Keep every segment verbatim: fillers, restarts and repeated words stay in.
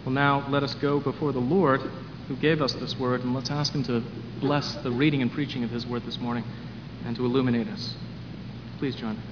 Well, now let us go before the Lord who gave us this word, and let's ask him to bless the reading and preaching of his word this morning and to illuminate us. Please join me.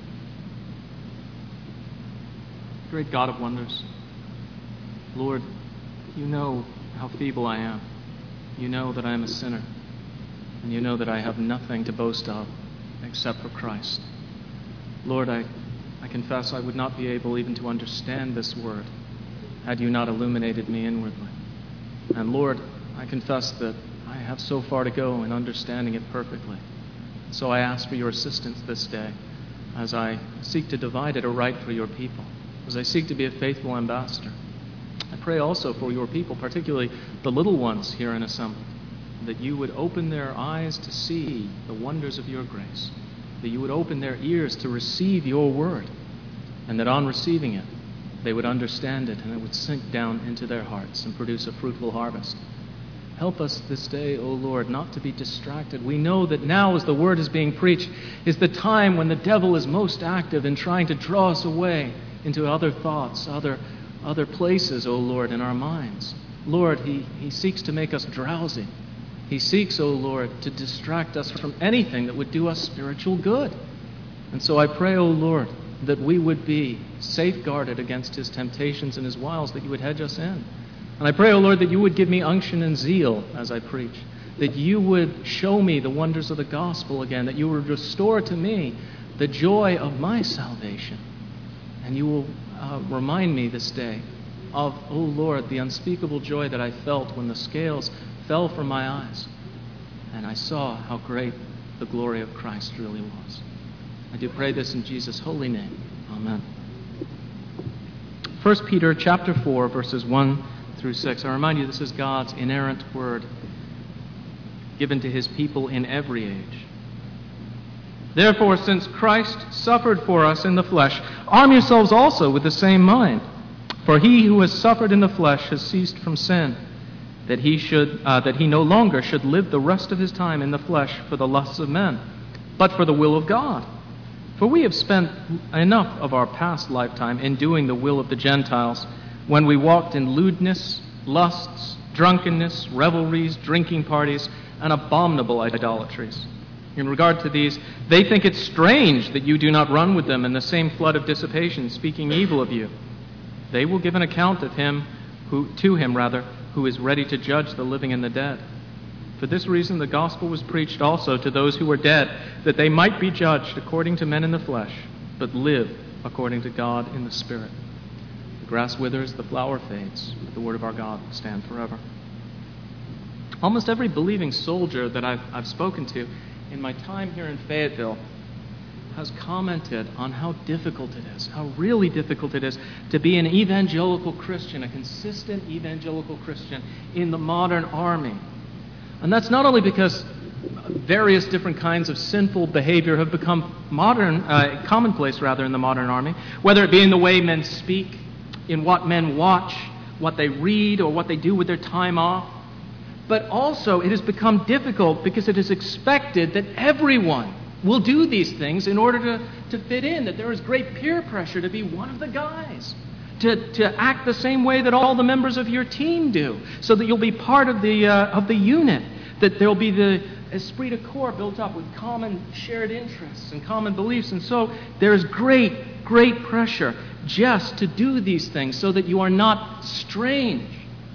Great God of wonders, Lord, you know how feeble I am. You know that I am a sinner, and you know that I have nothing to boast of except for Christ. Lord, I, I confess I would not be able even to understand this word had you not illuminated me inwardly. And Lord, I confess that I have so far to go in understanding it perfectly. So I ask for your assistance this day as I seek to divide it aright for your people, as I seek to be a faithful ambassador. I pray also for your people, particularly the little ones here in assembly, that you would open their eyes to see the wonders of your grace, that you would open their ears to receive your word, and that on receiving it, they would understand it and it would sink down into their hearts and produce a fruitful harvest. Help us this day, O Lord, not to be distracted. We know that now, as the word is being preached, is the time when the devil is most active in trying to draw us away into other thoughts, other, other places, O Lord, in our minds. Lord, he, he seeks to make us drowsy. He seeks, O Lord, to distract us from anything that would do us spiritual good. And so I pray, O Lord, that we would be safeguarded against his temptations and his wiles, that you would hedge us in. And I pray, O Lord, that you would give me unction and zeal as I preach, that you would show me the wonders of the gospel again, that you would restore to me the joy of my salvation. And you will uh, remind me this day of, O Lord, the unspeakable joy that I felt when the scales fell from my eyes and I saw how great the glory of Christ really was. I do pray this in Jesus' holy name. Amen. First Peter chapter four, verses one through six. I remind you, this is God's inerrant word given to his people in every age. Therefore, since Christ suffered for us in the flesh, arm yourselves also with the same mind. For he who has suffered in the flesh has ceased from sin, that he should, uh, that he no longer should live the rest of his time in the flesh for the lusts of men, but for the will of God. For we have spent enough of our past lifetime in doing the will of the Gentiles, when we walked in lewdness, lusts, drunkenness, revelries, drinking parties, and abominable idolatries. In regard to these, they think it strange that you do not run with them in the same flood of dissipation, speaking evil of you. They will give an account of him, who, to him rather, who is ready to judge the living and the dead. For this reason the gospel was preached also to those who were dead, that they might be judged according to men in the flesh, but live according to God in the Spirit. The grass withers, the flower fades, but the word of our God will stand forever. Almost every believing soldier that I've, I've spoken to in my time here in Fayetteville has commented on how difficult it is, how really difficult it is to be an evangelical Christian, a consistent evangelical Christian in the modern army. And that's not only because various different kinds of sinful behavior have become modern, uh, commonplace rather, in the modern army, whether it be in the way men speak, in what men watch, what they read, or what they do with their time off, but also it has become difficult because it is expected that everyone will do these things in order to, to fit in, that there is great peer pressure to be one of the guys, to, to act the same way that all the members of your team do, so that you'll be part of the, uh, of the unit, that there'll be the esprit de corps built up with common shared interests and common beliefs. And so there's great, great pressure just to do these things so that you are not strange.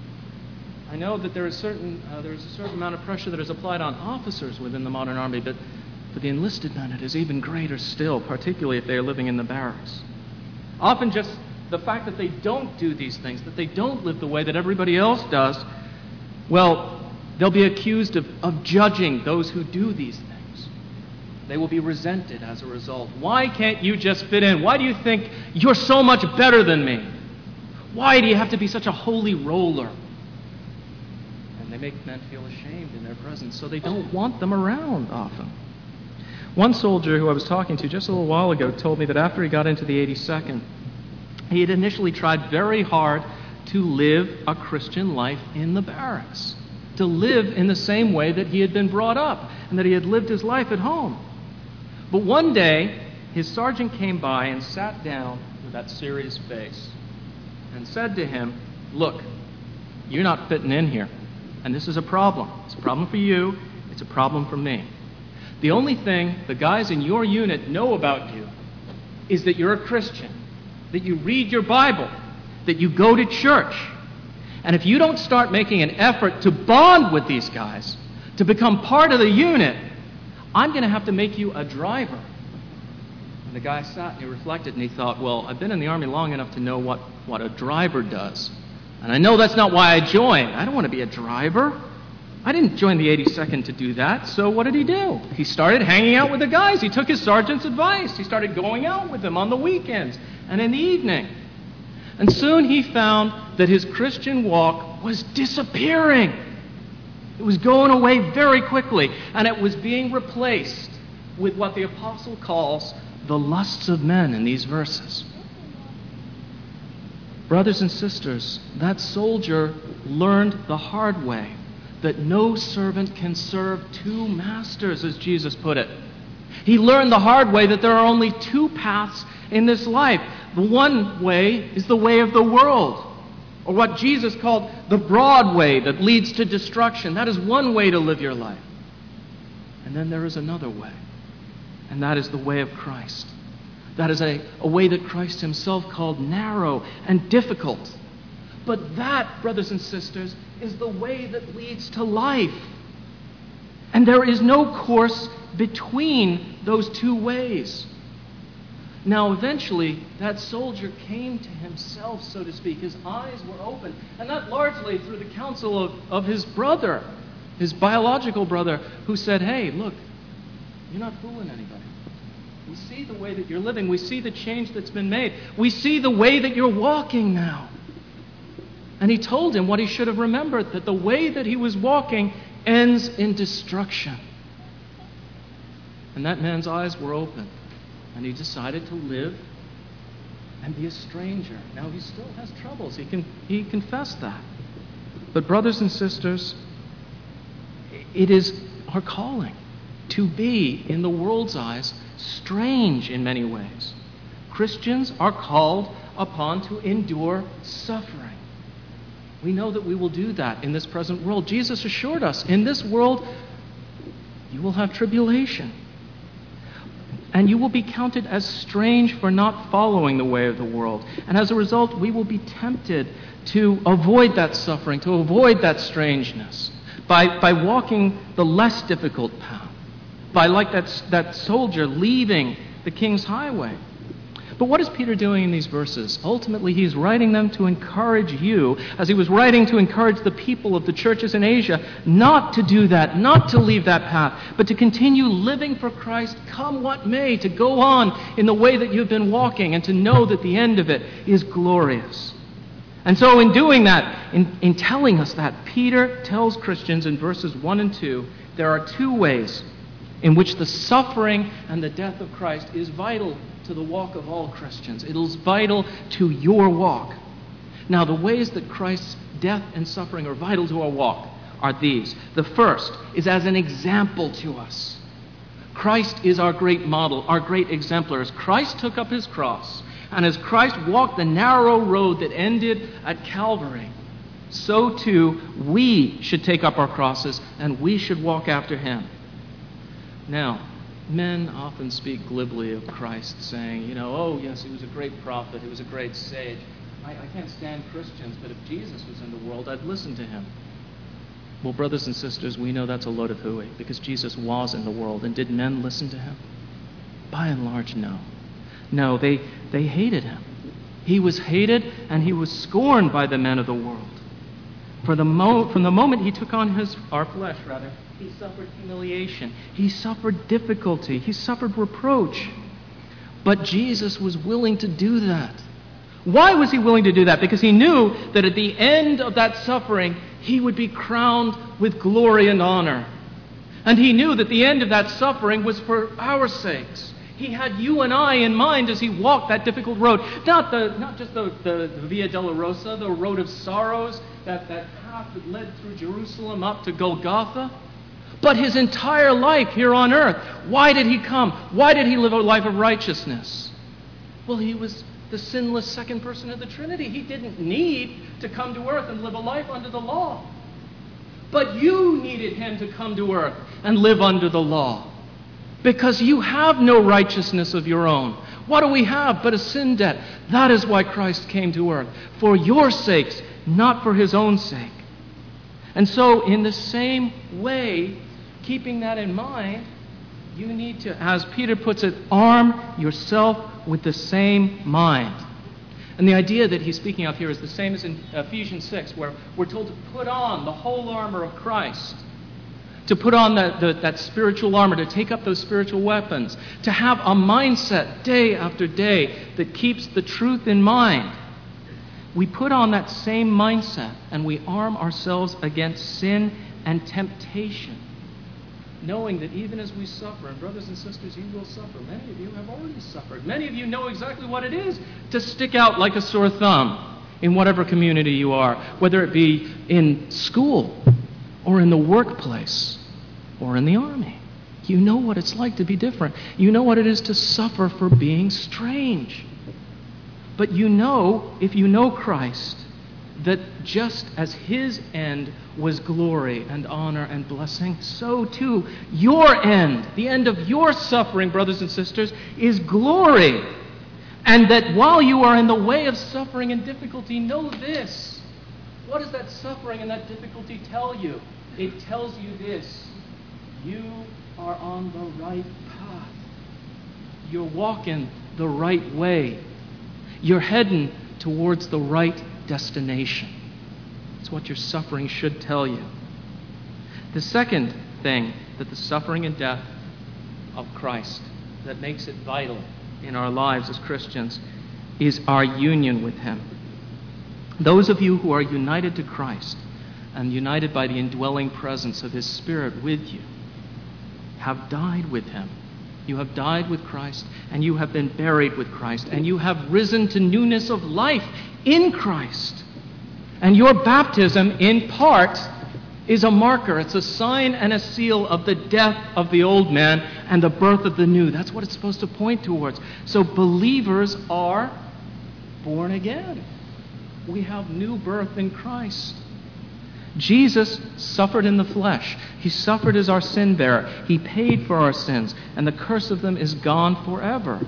I know that there is certain uh, there is a certain amount of pressure that is applied on officers within the modern army, but for the enlisted men it is even greater still, particularly if they are living in the barracks. Often just the fact that they don't do these things, that they don't live the way that everybody else does, well, they'll be accused of, of judging those who do these things. They will be resented as a result. Why can't you just fit in? Why do you think you're so much better than me? Why do you have to be such a holy roller? And they make men feel ashamed in their presence, so they don't want them around often. One soldier who I was talking to just a little while ago told me that after he got into the eighty-second, he had initially tried very hard to live a Christian life in the barracks, to live in the same way that he had been brought up and that he had lived his life at home. But one day, his sergeant came by and sat down with that serious face and said to him, look, you're not fitting in here. And this is a problem. It's a problem for you. It's a problem for me. The only thing the guys in your unit know about you is that you're a Christian, that you read your Bible, that you go to church. And if you don't start making an effort to bond with these guys, to become part of the unit, I'm going to have to make you a driver. And the guy sat and he reflected and he thought, well, I've been in the Army long enough to know what, what a driver does. And I know that's not why I joined. I don't want to be a driver. I didn't join the eighty-second to do that. So what did he do? He started hanging out with the guys. He took his sergeant's advice. He started going out with them on the weekends and in the evening. And soon he found that his Christian walk was disappearing. It was going away very quickly, and it was being replaced with what the apostle calls the lusts of men in these verses. Brothers and sisters, that soldier learned the hard way that no servant can serve two masters, as Jesus put it. He learned the hard way that there are only two paths in this life. The one way is the way of the world, or what Jesus called the broad way that leads to destruction. That is one way to live your life. And then there is another way, and that is the way of Christ. That is a, a way that Christ himself called narrow and difficult. But that, brothers and sisters, is the way that leads to life. And there is no course between those two ways. Now, eventually, that soldier came to himself, so to speak. His eyes were open, and that largely through the counsel of, of his brother, his biological brother, who said, hey, look, you're not fooling anybody. We see the way that you're living. We see the change that's been made. We see the way that you're walking now. And he told him what he should have remembered, that the way that he was walking ends in destruction. And that man's eyes were open. And he decided to live and be a stranger. Now, he still has troubles. He can he confessed that. But brothers and sisters, it is our calling to be, in the world's eyes, strange in many ways. Christians are called upon to endure suffering. We know that we will do that in this present world. Jesus assured us, in this world, you will have tribulation. And you will be counted as strange for not following the way of the world. And as a result, we will be tempted to avoid that suffering, to avoid that strangeness, by, by walking the less difficult path, by, like that, that soldier, leaving the king's highway. But what is Peter doing in these verses? Ultimately, he's writing them to encourage you, as he was writing to encourage the people of the churches in Asia, not to do that, not to leave that path, but to continue living for Christ, come what may, to go on in the way that you've been walking, and to know that the end of it is glorious. And so in doing that, in, in telling us that, Peter tells Christians in verses one and two, there are two ways in which the suffering and the death of Christ is vital to the walk of all Christians. It is vital to your walk. Now, the ways that Christ's death and suffering are vital to our walk are these. The first is as an example to us. Christ is our great model, our great exemplar. As Christ took up his cross, and as Christ walked the narrow road that ended at Calvary, so too we should take up our crosses and we should walk after him. Now, men often speak glibly of Christ, saying, you know, oh, yes, he was a great prophet, he was a great sage. I, I can't stand Christians, but if Jesus was in the world, I'd listen to him. Well, brothers and sisters, we know that's a load of hooey, because Jesus was in the world, and did men listen to him? By and large, no. No, they, they hated him. He was hated, and he was scorned by the men of the world. For the mo- from the moment he took on his, our flesh, rather, he suffered humiliation. He suffered difficulty. He suffered reproach. But Jesus was willing to do that. Why was he willing to do that? Because he knew that at the end of that suffering, he would be crowned with glory and honor. And he knew that the end of that suffering was for our sakes. He had you and I in mind as he walked that difficult road. Not the, not just the, the, the Via Dolorosa, the road of sorrows, that, that path that led through Jerusalem up to Golgotha, but his entire life here on earth. Why did he come? Why did he live a life of righteousness? Well, he was the sinless second person of the Trinity. He didn't need to come to earth and live a life under the law. But you needed him to come to earth and live under the law, because you have no righteousness of your own. What do we have but a sin debt? That is why Christ came to earth, for your sakes, not for his own sake. And so, in the same way, keeping that in mind, you need to, as Peter puts it, arm yourself with the same mind. And the idea that he's speaking of here is the same as in Ephesians six, where we're told to put on the whole armor of Christ, to put on the, the, that spiritual armor, to take up those spiritual weapons, to have a mindset day after day that keeps the truth in mind. We put on that same mindset and we arm ourselves against sin and temptation, knowing that even as we suffer, and brothers and sisters, you will suffer. Many of you have already suffered. Many of you know exactly what it is to stick out like a sore thumb in whatever community you are, whether it be in school or in the workplace or in the army. You know what it's like to be different. You know what it is to suffer for being strange. But you know, if you know Christ, that just as his end was glory and honor and blessing, so too your end, the end of your suffering, brothers and sisters, is glory. And that while you are in the way of suffering and difficulty, know this. What does that suffering and that difficulty tell you? It tells you this: you are on the right path. You're walking the right way. You're heading towards the right destination. It's what your suffering should tell you. The second thing that the suffering and death of Christ that makes it vital in our lives as Christians is our union with him. Those of you who are united to Christ and united by the indwelling presence of his Spirit with you have died with him. You have died with Christ, and you have been buried with Christ, and you have risen to newness of life in Christ. And your baptism, in part, is a marker. It's a sign and a seal of the death of the old man and the birth of the new. That's what it's supposed to point towards. So believers are born again. We have new birth in Christ. Jesus suffered in the flesh. He suffered as our sin bearer. He paid for our sins, and the curse of them is gone forever.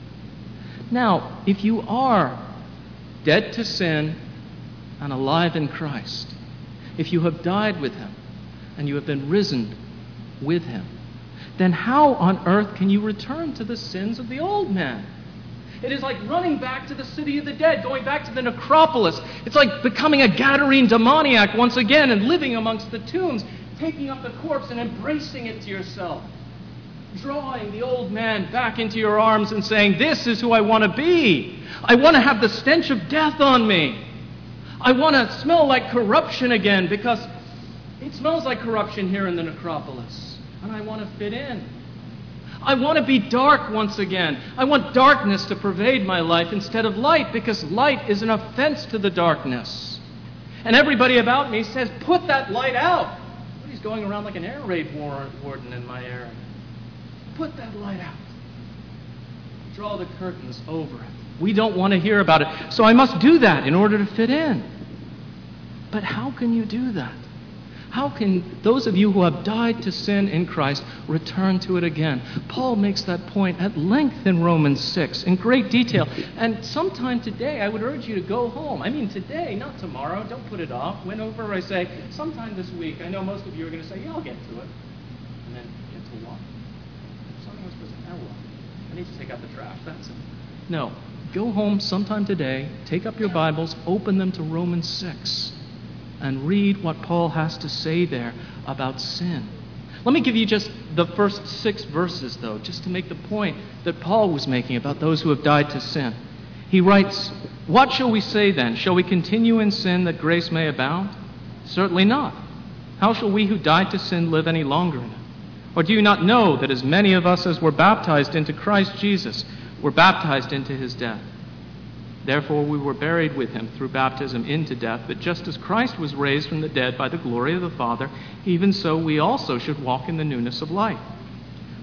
Now, if you are dead to sin and alive in Christ, if you have died with him and you have been risen with him, then how on earth can you return to the sins of the old man? It is like running back to the city of the dead, going back to the necropolis. It's like becoming a Gadarene demoniac once again and living amongst the tombs, taking up the corpse and embracing it to yourself, drawing the old man back into your arms and saying, "This is who I want to be. I want to have the stench of death on me. I want to smell like corruption again, because it smells like corruption here in the necropolis, and I want to fit in. I want to be dark once again. I want darkness to pervade my life instead of light, because light is an offense to the darkness. And everybody about me says, put that light out." But he's going around like an air raid warden in my area. Put that light out. Draw the curtains over it. We don't want to hear about it. So I must do that in order to fit in. But how can you do that? How can those of you who have died to sin in Christ return to it again? Paul makes that point at length in Romans six, in great detail. And sometime today, I would urge you to go home. I mean today, not tomorrow. Don't put it off. Whenever I say, sometime this week, I know most of you are going to say, yeah, I'll get to it. And then get to what? Something was supposed to tell what? I need to take out the trash. That's it. No. Go home sometime today, take up your Bibles, open them to Romans six. And read what Paul has to say there about sin. Let me give you just the first six verses, though, just to make the point that Paul was making about those who have died to sin. He writes, "What shall we say then? Shall we continue in sin that grace may abound? Certainly not. How shall we who died to sin live any longer in it? Or do you not know that as many of us as were baptized into Christ Jesus were baptized into his death? Therefore we were buried with him through baptism into death, that just as Christ was raised from the dead by the glory of the Father, even so we also should walk in the newness of life.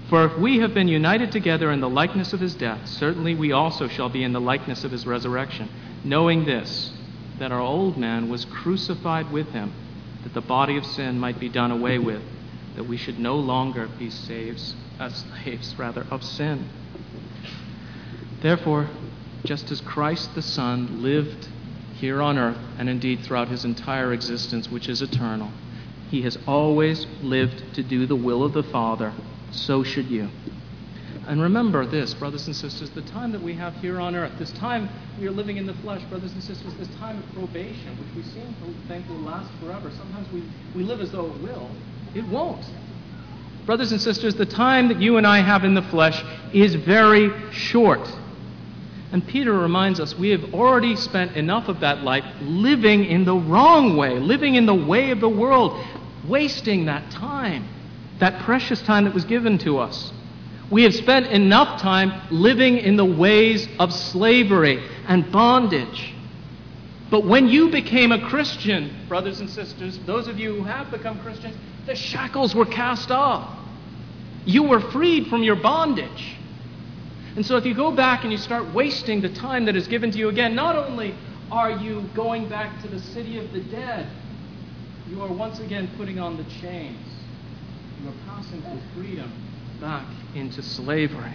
For if we have been united together in the likeness of his death, certainly we also shall be in the likeness of his resurrection, knowing this, that our old man was crucified with him, that the body of sin might be done away with, that we should no longer be slaves, uh, slaves rather, of sin. Therefore, just as Christ the Son lived here on earth, and indeed throughout his entire existence, which is eternal, he has always lived to do the will of the Father. So should you. And remember this, brothers and sisters, the time that we have here on earth, this time we are living in the flesh, brothers and sisters, this time of probation, which we seem to think will last forever. Sometimes we, we live as though it will. It won't. Brothers and sisters, the time that you and I have in the flesh is very short. And Peter reminds us we have already spent enough of that life living in the wrong way, living in the way of the world, wasting that time. That precious time that was given to us. We have spent enough time living in the ways of slavery and bondage. But when you became a Christian, brothers and sisters, those of you who have become Christians, the shackles were cast off. You were freed from your bondage. And so if you go back and you start wasting the time that is given to you again, not only are you going back to the city of the dead, you are once again putting on the chains. You are passing from freedom back into slavery.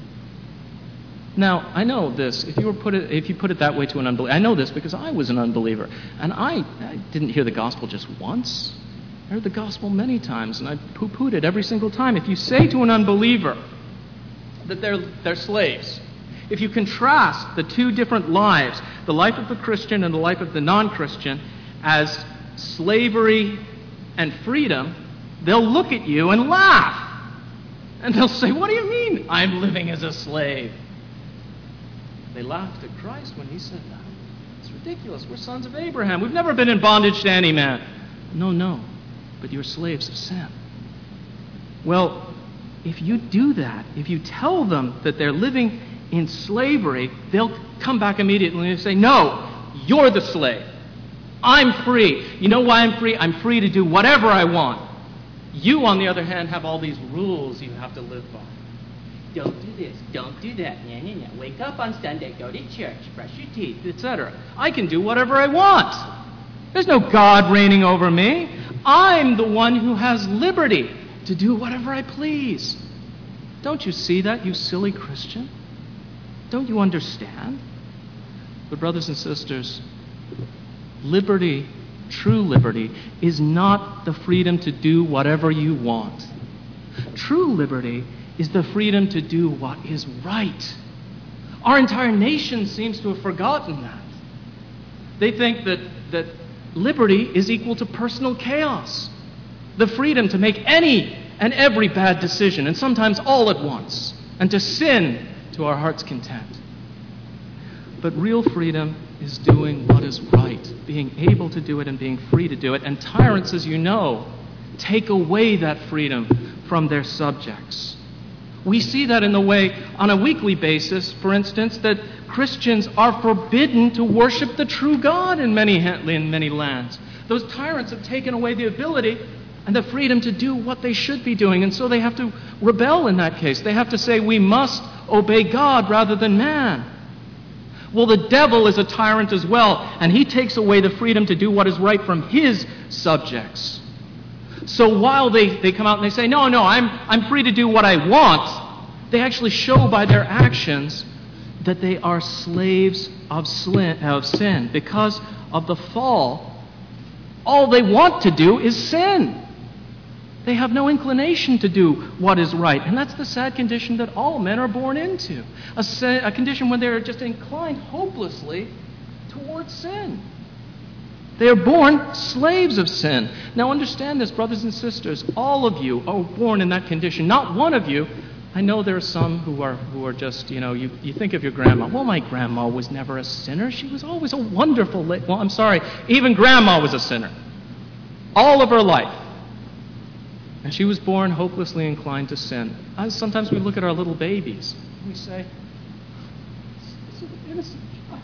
Now, I know this. If you were put it, if you put it that way to an unbeliever, I know this because I was an unbeliever, and I, I didn't hear the gospel just once. I heard the gospel many times, and I poo-pooed it every single time. If you say to an unbeliever that they're they're slaves, if you contrast the two different lives, the life of the Christian and the life of the non-Christian, as slavery and freedom, they'll look at you and laugh. And they'll say, what do you mean I'm living as a slave? They laughed at Christ when he said that. It's ridiculous. We're sons of Abraham. We've never been in bondage to any man. No, no. But you're slaves of sin. Well, if you do that, if you tell them that they're living in slavery, they'll come back immediately and say, no, you're the slave. I'm free. You know why I'm free? I'm free to do whatever I want. You, on the other hand, have all these rules you have to live by. Don't do this, don't do that. Nah, nah, nah. Wake up on Sunday, go to church, brush your teeth, et cetera. I can do whatever I want. There's no God reigning over me. I'm the one who has liberty to do whatever I please. Don't you see that, you silly Christian? Don't you understand? But brothers and sisters, liberty, true liberty, is not the freedom to do whatever you want. True liberty is the freedom to do what is right. Our entire nation seems to have forgotten that. They think that, that liberty is equal to personal chaos, the freedom to make any and every bad decision, and sometimes all at once, and to sin to our heart's content. But real freedom is doing what is right, being able to do it and being free to do it. And tyrants, as you know, take away that freedom from their subjects. We see that in the way, on a weekly basis, for instance, that Christians are forbidden to worship the true God in many, in many lands. Those tyrants have taken away the ability and the freedom to do what they should be doing, and so they have to rebel in that case. They have to say, we must obey God rather than man. Well, the devil is a tyrant as well, and he takes away the freedom to do what is right from his subjects. So while they, they come out and they say, no, no, I'm, I'm free to do what I want, they actually show by their actions that they are slaves of sin. Because of the fall, all they want to do is sin. They have no inclination to do what is right. And that's the sad condition that all men are born into. A, sin, a condition when they are just inclined hopelessly towards sin. They are born slaves of sin. Now understand this, brothers and sisters. All of you are born in that condition. Not one of you. I know there are some who are who are just, you know, you, you think of your grandma. Well, my grandma was never a sinner. She was always a wonderful lady. Well, I'm sorry. Even grandma was a sinner. All of her life. And she was born hopelessly inclined to sin. Sometimes we look at our little babies and we say, this is an innocent child,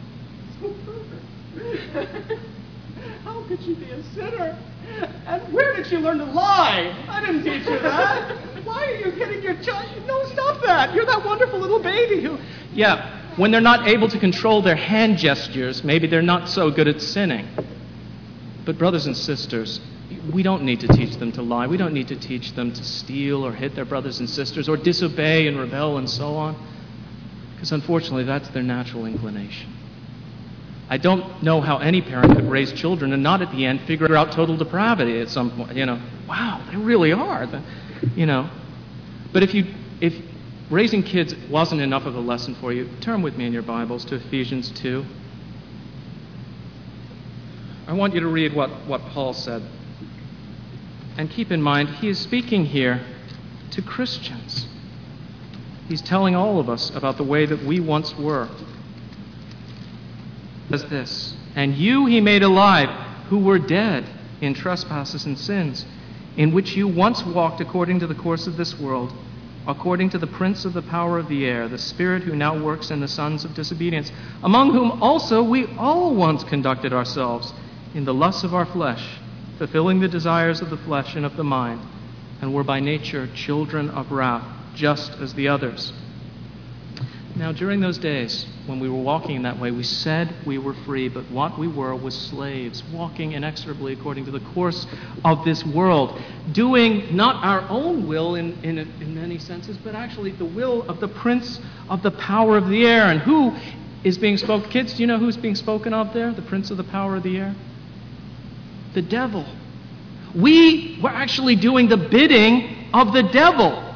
so perfect. How could she be a sinner? And where did she learn to lie? I didn't teach her that. why are you hitting your child? No, stop that. You're that wonderful little baby who... Yeah, when they're not able to control their hand gestures, maybe they're not so good at sinning. But brothers and sisters, we don't need to teach them to lie. We don't need to teach them to steal or hit their brothers and sisters or disobey and rebel and so on. Because unfortunately, that's their natural inclination. I don't know how any parent could raise children and not at the end figure out total depravity at some point. You know, wow, they really are. You know, but if you if raising kids wasn't enough of a lesson for you, turn with me in your Bibles to Ephesians two. I want you to read what, what Paul said. And keep in mind, he is speaking here to Christians. He's telling all of us about the way that we once were. As this, and you he made alive, who were dead in trespasses and sins, in which you once walked according to the course of this world, according to the prince of the power of the air, the spirit who now works in the sons of disobedience, among whom also we all once conducted ourselves in the lusts of our flesh, fulfilling the desires of the flesh and of the mind, and were by nature children of wrath, just as the others. Now, during those days, when we were walking in that way, we said we were free, but what we were was slaves, walking inexorably according to the course of this world, doing not our own will in, in, in many senses, but actually the will of the prince of the power of the air. And who is being spoken? Kids, do you know who's being spoken of there? The prince of the power of the air? The devil. We were actually doing the bidding of the devil.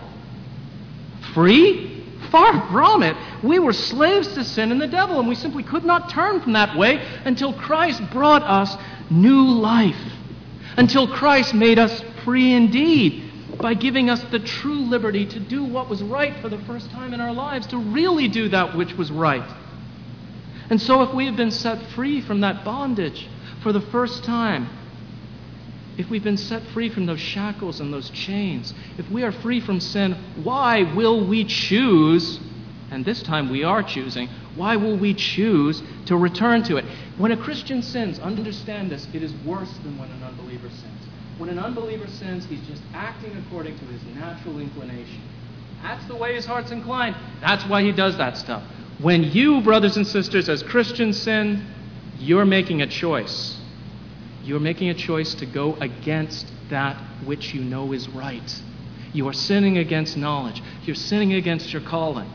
Free? Far from it. We were slaves to sin and the devil, and we simply could not turn from that way until Christ brought us new life, until Christ made us free indeed by giving us the true liberty to do what was right for the first time in our lives, to really do that which was right. And so if we have been set free from that bondage for the first time, if we've been set free from those shackles and those chains, if we are free from sin, why will we choose, and this time we are choosing, why will we choose to return to it? When a Christian sins, understand this, it is worse than when an unbeliever sins. When an unbeliever sins, he's just acting according to his natural inclination. That's the way his heart's inclined. That's why he does that stuff. When you, brothers and sisters, as Christians sin, you're making a choice. You're making a choice to go against that which you know is right. You are sinning against knowledge. You're sinning against your calling.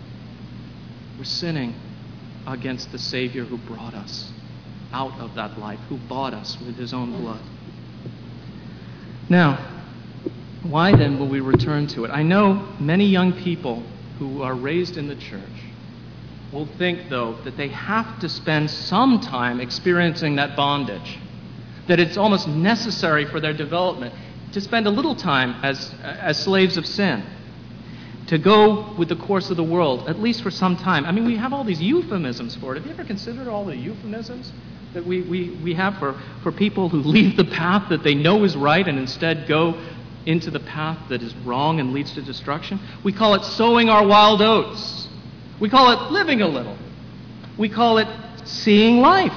We're sinning against the Savior who brought us out of that life, who bought us with his own blood. Now, why then will we return to it? I know many young people who are raised in the church will think, though, that they have to spend some time experiencing that bondage, that it's almost necessary for their development to spend a little time as, as slaves of sin, to go with the course of the world, at least for some time. I mean, we have all these euphemisms for it. Have you ever considered all the euphemisms that we, we, we have for, for people who leave the path that they know is right and instead go into the path that is wrong and leads to destruction? We call it sowing our wild oats. We call it living a little. We call it seeing life.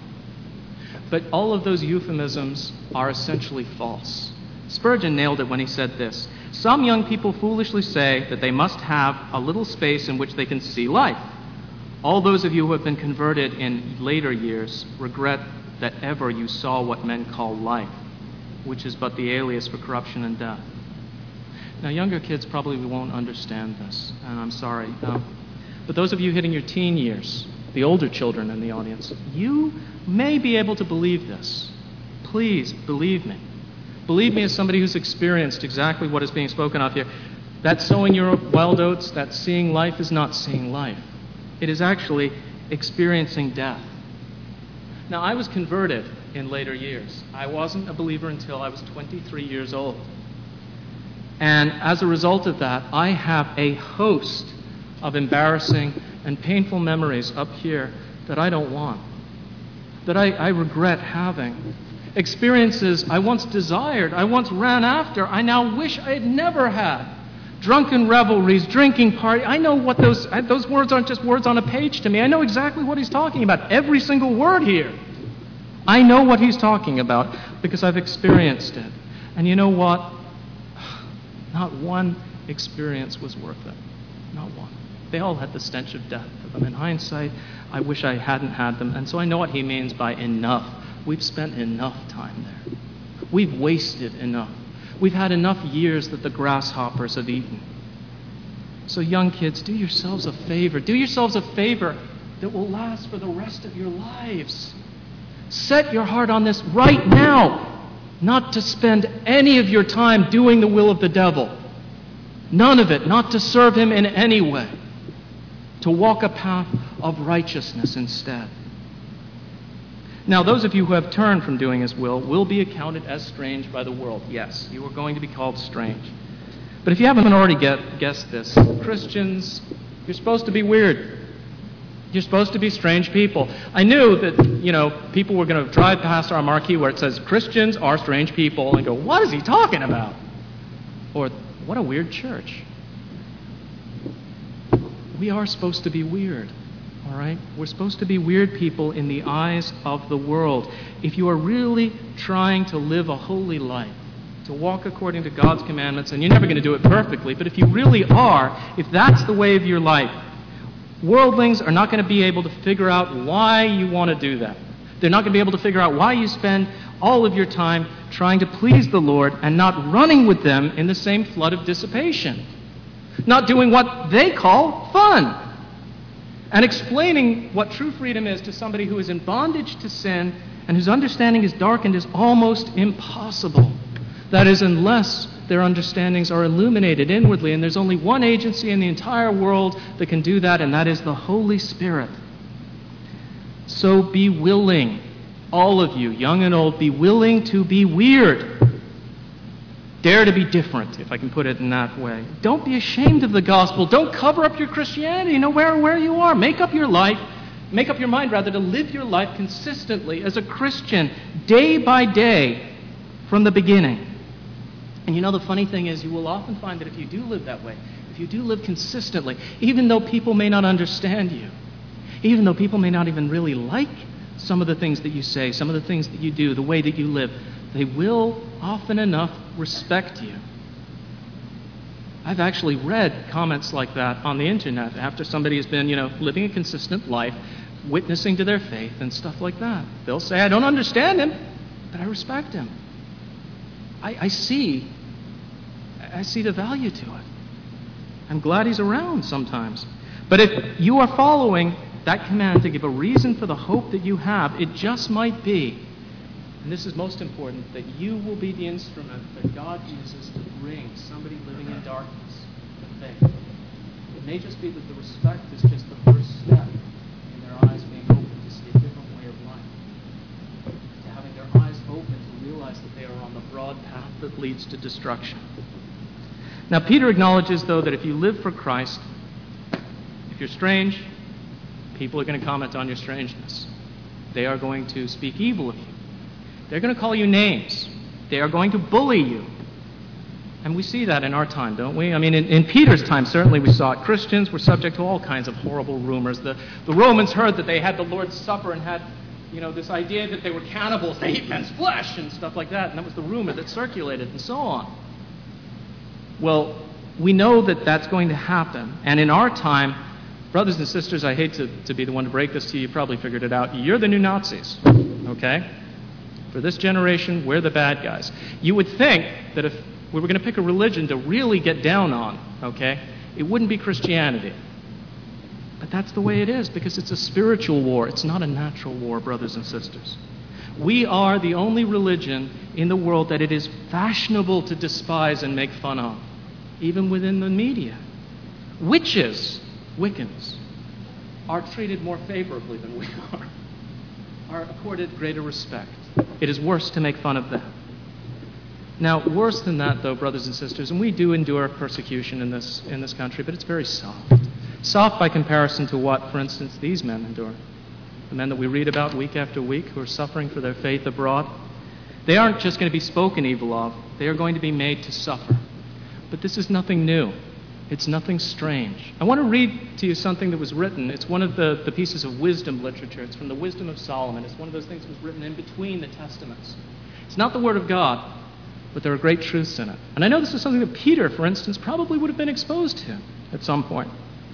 But all of those euphemisms are essentially false. Spurgeon nailed it when he said this: some young people foolishly say that they must have a little space in which they can see life. All those of you who have been converted in later years regret that ever you saw what men call life, which is but the alias for corruption and death. Now, younger kids probably won't understand this, and I'm sorry. Um, but those of you hitting your teen years, the older children in the audience, you may be able to believe this. Please believe me. Believe me as somebody who's experienced exactly what is being spoken of here. That sowing your wild oats, that seeing life is not seeing life. It is actually experiencing death. Now, I was converted in later years. I wasn't a believer until I was twenty-three years old. And as a result of that, I have a host of embarrassing and painful memories up here that I don't want, that I, I regret having. Experiences I once desired, I once ran after, I now wish I had never had. Drunken revelries, drinking party. I know what those, those words aren't just words on a page to me. I know exactly what he's talking about. Every single word here. I know what he's talking about because I've experienced it. And you know what? Not one experience was worth it. Not one. They all had the stench of death to them. In hindsight, I wish I hadn't had them. And so I know what he means by enough. We've spent enough time there. We've wasted enough. We've had enough years that the grasshoppers have eaten. So young kids, do yourselves a favor. Do yourselves a favor that will last for the rest of your lives. Set your heart on this right now, not to spend any of your time doing the will of the devil. None of it, not to serve him in any way. To walk a path of righteousness instead. Now, those of you who have turned from doing his will will be accounted as strange by the world. Yes, you are going to be called strange. But if you haven't already get, guessed this, Christians, you're supposed to be weird. You're supposed to be strange people. I knew that, you know, people were going to drive past our marquee where it says, Christians are strange people, and go, what is he talking about? Or, what a weird church. We are supposed to be weird, all right? We're supposed to be weird people in the eyes of the world. If you are really trying to live a holy life, to walk according to God's commandments, and you're never going to do it perfectly, but if you really are, if that's the way of your life, worldlings are not going to be able to figure out why you want to do that. They're not going to be able to figure out why you spend all of your time trying to please the Lord and not running with them in the same flood of dissipation. Not doing what they call fun. And explaining what true freedom is to somebody who is in bondage to sin and whose understanding is darkened is almost impossible. That is, unless their understandings are illuminated inwardly, and there's only one agency in the entire world that can do that, and that is the Holy Spirit. So be willing, all of you, young and old, be willing to be weird. Dare to be different, if I can put it in that way. Don't be ashamed of the gospel. Don't cover up your Christianity, no matter where you are. Make up your life, make up your mind, rather, to live your life consistently as a Christian, day by day, from the beginning. And you know, the funny thing is, you will often find that if you do live that way, if you do live consistently, even though people may not understand you, even though people may not even really like some of the things that you say, some of the things that you do, the way that you live, they will often enough respect you. I've actually read comments like that on the internet after somebody has been, you know, living a consistent life, witnessing to their faith and stuff like that. They'll say, I don't understand him, but I respect him. I, I see, I see the value to it. I'm glad he's around sometimes. But if you are following that command to give a reason for the hope that you have, it just might be, and this is most important, that you will be the instrument that God uses to bring somebody living in darkness to faith. It may just be that the respect is just the first step in their eyes being open to see a different way of life, to having their eyes open to realize that they are on the broad path that leads to destruction. Now, Peter acknowledges, though, that if you live for Christ, if you're strange, people are going to comment on your strangeness. They are going to speak evil of you. They're going to call you names. They are going to bully you. And we see that in our time, don't we? I mean, in, in Peter's time, certainly we saw it. Christians were subject to all kinds of horrible rumors. The, the Romans heard that they had the Lord's Supper and had, you know, this idea that they were cannibals. They ate men's flesh and stuff like that. And that was the rumor that circulated and so on. Well, we know that that's going to happen. And in our time, brothers and sisters, I hate to, to be the one to break this to you. You probably figured it out. You're the new Nazis, okay? For this generation, we're the bad guys. You would think that if we were going to pick a religion to really get down on, okay, it wouldn't be Christianity. But that's the way it is, because it's a spiritual war. It's not a natural war, brothers and sisters. We are the only religion in the world that it is fashionable to despise and make fun of, even within the media. Witches, Wiccans, are treated more favorably than we are, are accorded greater respect. It is worse to make fun of them. Now, worse than that, though, brothers and sisters, and we do endure persecution in this in this country, but it's very soft. Soft by comparison to what, for instance, these men endure. The men that we read about week after week who are suffering for their faith abroad. They aren't just going to be spoken evil of. They are going to be made to suffer. But this is nothing new. It's nothing strange. I want to read to you something that was written. It's one of the, the pieces of wisdom literature. It's from the Wisdom of Solomon. It's one of those things that was written in between the Testaments. It's not the Word of God, but there are great truths in it. And I know this is something that Peter, for instance, probably would have been exposed to at some point.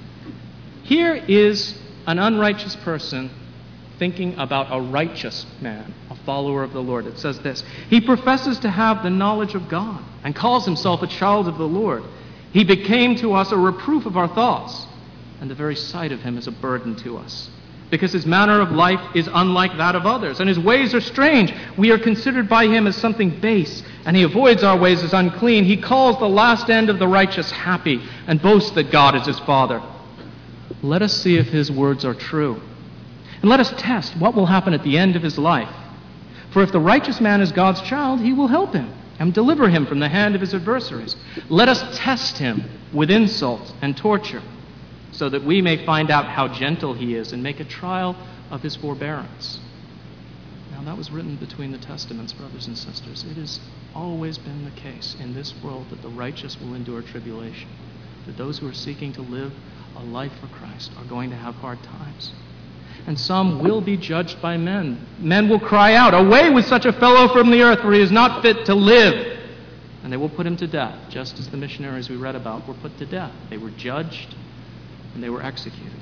Here is an unrighteous person thinking about a righteous man, a follower of the Lord. It says this: he professes to have the knowledge of God and calls himself a child of the Lord. He became to us a reproof of our thoughts, and the very sight of him is a burden to us, because his manner of life is unlike that of others, and his ways are strange. We are considered by him as something base, and he avoids our ways as unclean. He calls the last end of the righteous happy, and boasts that God is his Father. Let us see if his words are true, and let us test what will happen at the end of his life. For if the righteous man is God's child, he will help him and deliver him from the hand of his adversaries. Let us test him with insult and torture, so that we may find out how gentle he is and make a trial of his forbearance. Now, that was written between the Testaments, brothers and sisters. It has always been the case in this world that the righteous will endure tribulation, that those who are seeking to live a life for Christ are going to have hard times. And some will be judged by men. Men will cry out, "Away with such a fellow from the earth, for he is not fit to live." And they will put him to death, just as the missionaries we read about were put to death. They were judged and they were executed.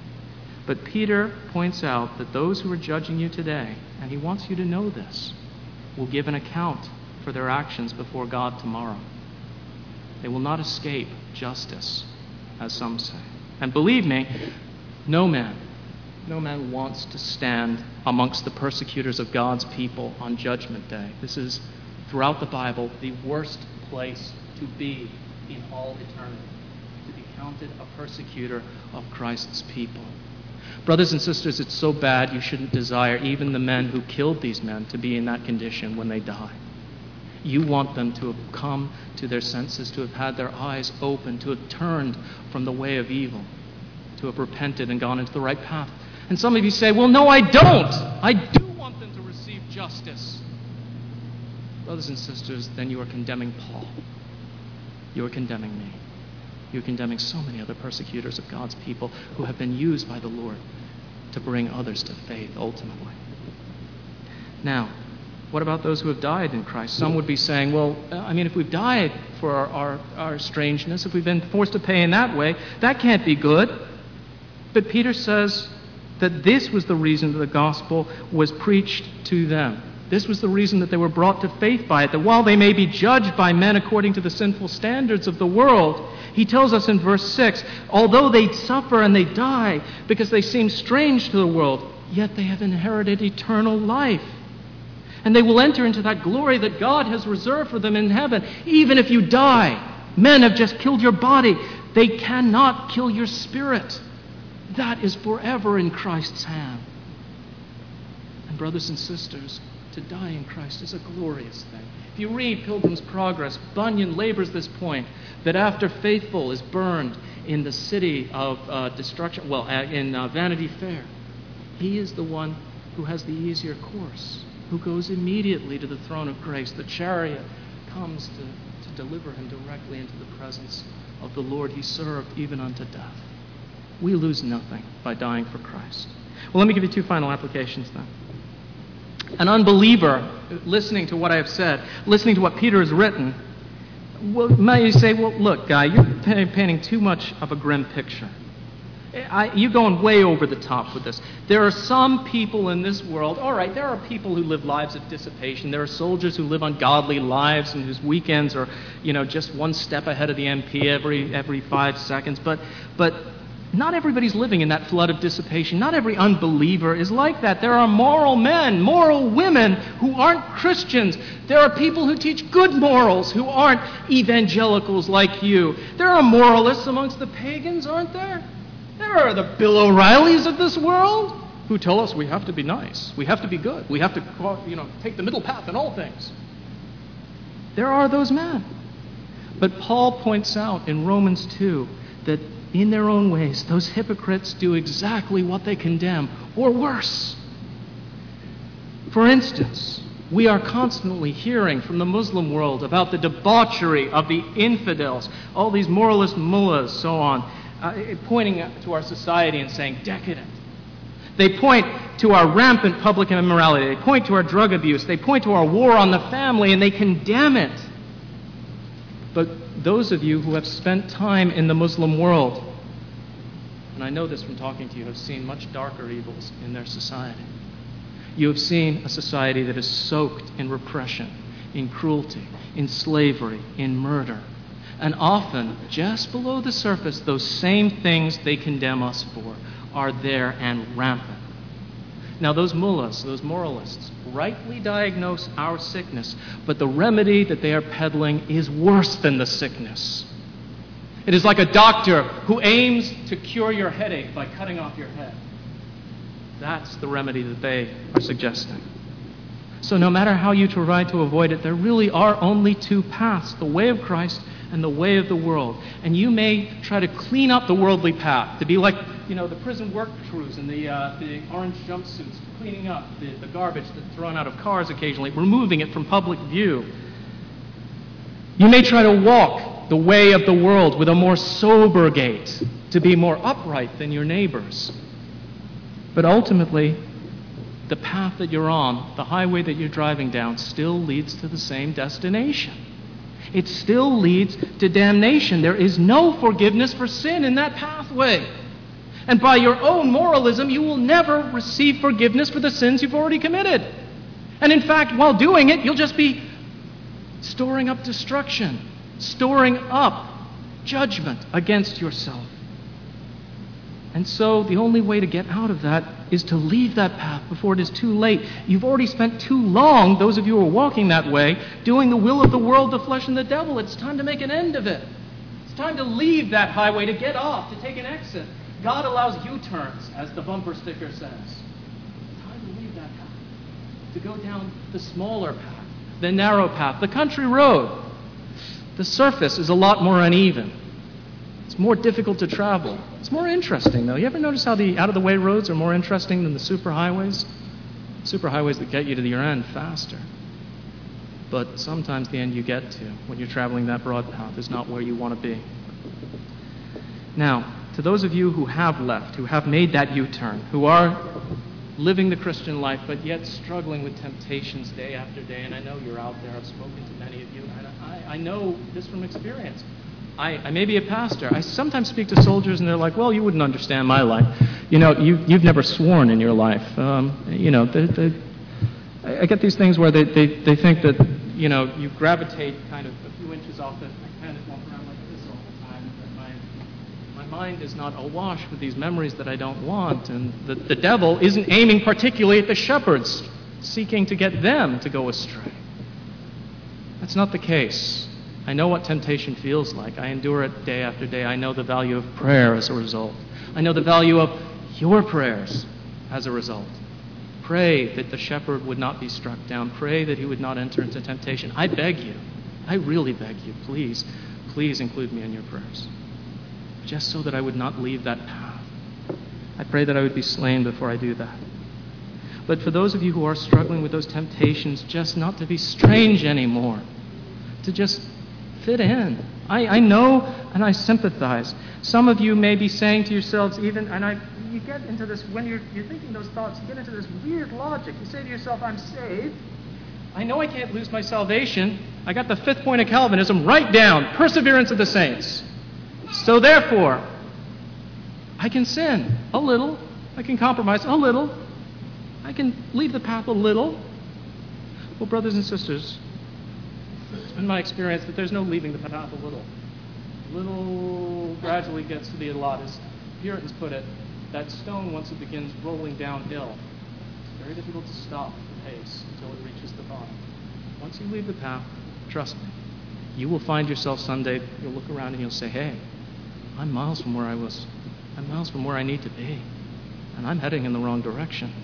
But Peter points out that those who are judging you today, and he wants you to know this, will give an account for their actions before God tomorrow. They will not escape justice, as some say. And believe me, no man, no man wants to stand amongst the persecutors of God's people on Judgment Day. This is, throughout the Bible, the worst place to be in all eternity, to be counted a persecutor of Christ's people. Brothers and sisters, it's so bad you shouldn't desire even the men who killed these men to be in that condition when they die. You want them to have come to their senses, to have had their eyes open, to have turned from the way of evil, to have repented and gone into the right path. And some of you say, "Well, no, I don't. I do want them to receive justice." Brothers and sisters, then you are condemning Paul. You are condemning me. You're condemning so many other persecutors of God's people who have been used by the Lord to bring others to faith ultimately. Now, what about those who have died in Christ? Some would be saying, well, I mean, if we've died for our, our, our strangeness, if we've been forced to pay in that way, that can't be good. But Peter says that this was the reason that the gospel was preached to them. This was the reason that they were brought to faith by it, that while they may be judged by men according to the sinful standards of the world, he tells us in verse six, although they suffer and they die because they seem strange to the world, yet they have inherited eternal life. And they will enter into that glory that God has reserved for them in heaven. Even if you die, men have just killed your body. They cannot kill your spirit. That is forever in Christ's hand. And brothers and sisters, to die in Christ is a glorious thing. If you read Pilgrim's Progress, Bunyan labors this point, that after Faithful is burned in the city of uh, destruction, well, uh, in uh, Vanity Fair, he is the one who has the easier course, who goes immediately to the throne of grace. The chariot comes to, to deliver him directly into the presence of the Lord he served even unto death. We lose nothing by dying for Christ. Well, let me give you two final applications then. An unbeliever, listening to what I have said, listening to what Peter has written, well, may say, well, look, guy, you're painting too much of a grim picture. I, you're going way over the top with this. There are some people in this world, all right, there are people who live lives of dissipation. There are soldiers who live ungodly lives and whose weekends are, you know, just one step ahead of the M P every every five seconds. But but not everybody's living in that flood of dissipation. Not every unbeliever is like that. There are moral men, moral women who aren't Christians. There are people who teach good morals who aren't evangelicals like you. There are moralists amongst the pagans, aren't there? There are the Bill O'Reillys of this world who tell us we have to be nice, we have to be good, we have to, you know, take the middle path in all things. There are those men. But Paul points out in Romans two that in their own ways, those hypocrites do exactly what they condemn, or worse. For instance, we are constantly hearing from the Muslim world about the debauchery of the infidels, all these moralist mullahs, so on, uh, pointing to our society and saying, decadent. They point to our rampant public immorality. They point to our drug abuse. They point to our war on the family, and they condemn it. But those of you who have spent time in the Muslim world, and I know this from talking to you, have seen much darker evils in their society. You have seen a society that is soaked in repression, in cruelty, in slavery, in murder. And often, just below the surface, those same things they condemn us for are there and rampant. Now, those mullahs, those moralists, rightly diagnose our sickness, but the remedy that they are peddling is worse than the sickness. It is like a doctor who aims to cure your headache by cutting off your head. That's the remedy that they are suggesting. So no matter how you try to avoid it, there really are only two paths, the way of Christ and the way of the world. And you may try to clean up the worldly path, to be like, you know, the prison work crews in the, uh, the orange jumpsuits, cleaning up the, the garbage that's thrown out of cars occasionally, removing it from public view. You may try to walk the way of the world with a more sober gait, to be more upright than your neighbors. But ultimately, the path that you're on, the highway that you're driving down, still leads to the same destination. It still leads to damnation. There is no forgiveness for sin in that pathway. And by your own moralism, you will never receive forgiveness for the sins you've already committed. And in fact, while doing it, you'll just be storing up destruction, storing up judgment against yourself. And so the only way to get out of that is to leave that path before it is too late. You've already spent too long, those of you who are walking that way, doing the will of the world, the flesh, and the devil. It's time to make an end of it. It's time to leave that highway, to get off, to take an exit. God allows U-turns, as the bumper sticker says. It's time to leave that path, to go down the smaller path, the narrow path, the country road. The surface is a lot more uneven. It's more difficult to travel. It's more interesting, though. You ever notice how the out-of-the-way roads are more interesting than the superhighways? Superhighways that get you to your end faster. But sometimes the end you get to, when you're traveling that broad path, is not where you want to be. Now, to those of you who have left, who have made that U-turn, who are living the Christian life, but yet struggling with temptations day after day, and I know you're out there, I've spoken to many of you, and I, I know this from experience. I, I may be a pastor. I sometimes speak to soldiers, and they're like, well, you wouldn't understand my life. You know, you, you've never sworn in your life. Um, you know, they, they, I get these things where they, they, they think that, you know, you gravitate kind of a few inches off the pen and walk around like this all the time. That my, my mind is not awash with these memories that I don't want, and the, the devil isn't aiming particularly at the shepherds, seeking to get them to go astray. That's not the case. I know what temptation feels like. I endure it day after day. I know the value of prayer as a result. I know the value of your prayers as a result. Pray that the shepherd would not be struck down. Pray that he would not enter into temptation. I beg you, I really beg you, please, please include me in your prayers, just so that I would not leave that path. I pray that I would be slain before I do that. But for those of you who are struggling with those temptations, just not to be strange anymore, to just fit in. I, I know and I sympathize. Some of you may be saying to yourselves even, and I, you get into this, when you're, you're thinking those thoughts, you get into this weird logic. You say to yourself, I'm saved. I know I can't lose my salvation. I got the fifth point of Calvinism right down, perseverance of the saints. So therefore, I can sin a little. I can compromise a little. I can leave the path a little. Well, brothers and sisters, it's been my experience that there's no leaving the path a little. Little gradually gets to be a lot. As Puritans put it, that stone, once it begins rolling downhill, it's very difficult to stop the pace until it reaches the bottom. Once you leave the path, trust me, you will find yourself someday, you'll look around and you'll say, hey, I'm miles from where I was. I'm miles from where I need to be. And I'm heading in the wrong direction.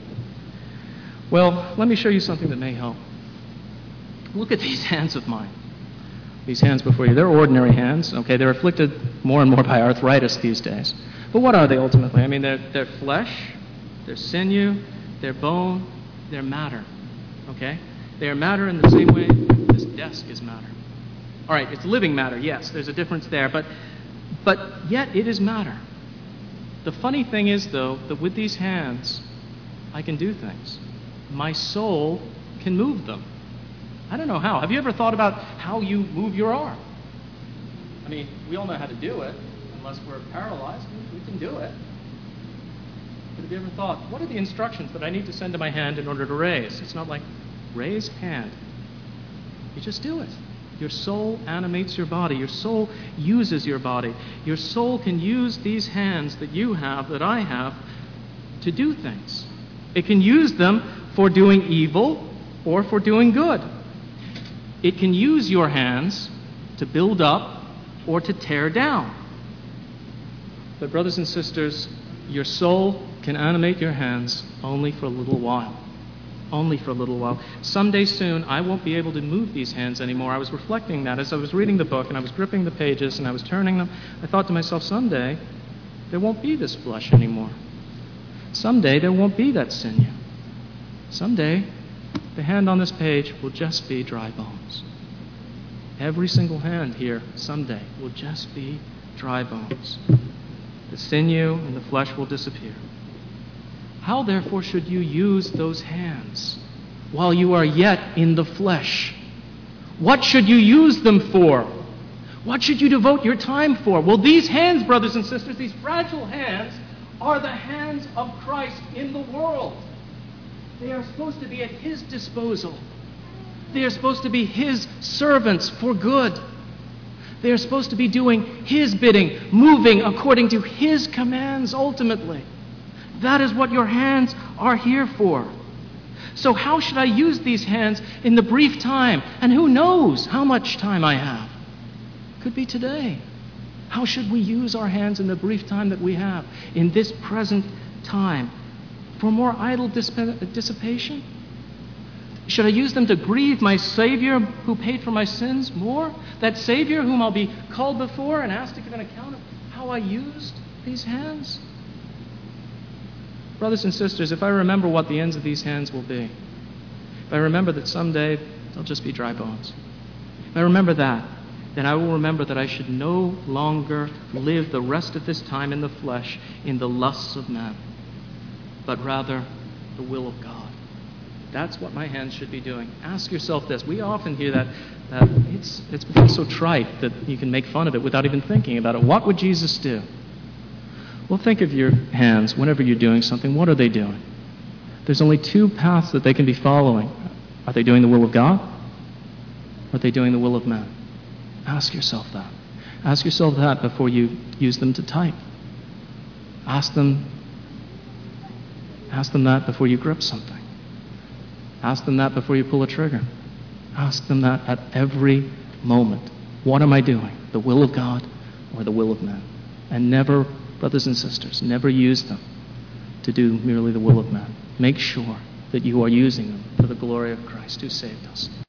Well, let me show you something that may help. Look at these hands of mine. These hands before you. They're ordinary hands. Okay, they're afflicted more and more by arthritis these days. But what are they ultimately? I mean, they're, they're flesh, they're sinew, they're bone, they're matter. Okay? They are matter in the same way this desk is matter. All right, it's living matter, yes, there's a difference there, but but yet it is matter. The funny thing is, though, that with these hands, I can do things. My soul can move them. I don't know how. Have you ever thought about how you move your arm? I mean, we all know how to do it. Unless we're paralyzed, we can do it. But have you ever thought, what are the instructions that I need to send to my hand in order to raise? It's not like, raise hand. You just do it. Your soul animates your body. Your soul uses your body. Your soul can use these hands that you have, that I have, to do things. It can use them for doing evil or for doing good. It can use your hands to build up or to tear down. But brothers and sisters, your soul can animate your hands only for a little while. Only for a little while. Someday soon, I won't be able to move these hands anymore. I was reflecting that as I was reading the book and I was gripping the pages and I was turning them. I thought to myself, someday, there won't be this flesh anymore. Someday, there won't be that sinew. Someday, the hand on this page will just be dry bones. Every single hand here, someday, will just be dry bones. The sinew and the flesh will disappear. How, therefore, should you use those hands while you are yet in the flesh? What should you use them for? What should you devote your time for? Well, these hands, brothers and sisters, these fragile hands, are the hands of Christ in the world. They are supposed to be at His disposal. They are supposed to be His servants for good. They are supposed to be doing His bidding, moving according to His commands ultimately. That is what your hands are here for. So how should I use these hands in the brief time? And who knows how much time I have? Could be today. How should we use our hands in the brief time that we have in this present time? For more idle disp- dissipation? Should I use them to grieve my Savior who paid for my sins more? That Savior whom I'll be called before and asked to give an account of how I used these hands? Brothers and sisters, if I remember what the ends of these hands will be, if I remember that someday they'll just be dry bones, if I remember that, then I will remember that I should no longer live the rest of this time in the flesh in the lusts of men, but rather the will of God. That's what my hands should be doing. Ask yourself this. We often hear that, that it's, it's become so trite that you can make fun of it without even thinking about it. What would Jesus do? Well, think of your hands whenever you're doing something. What are they doing? There's only two paths that they can be following. Are they doing the will of God? Or are they doing the will of man? Ask yourself that. Ask yourself that before you use them to type. Ask them, ask them that before you grip something. Ask them that before you pull a trigger. Ask them that at every moment. What am I doing? The will of God or the will of man? And never, brothers and sisters, never use them to do merely the will of man. Make sure that you are using them for the glory of Christ who saved us.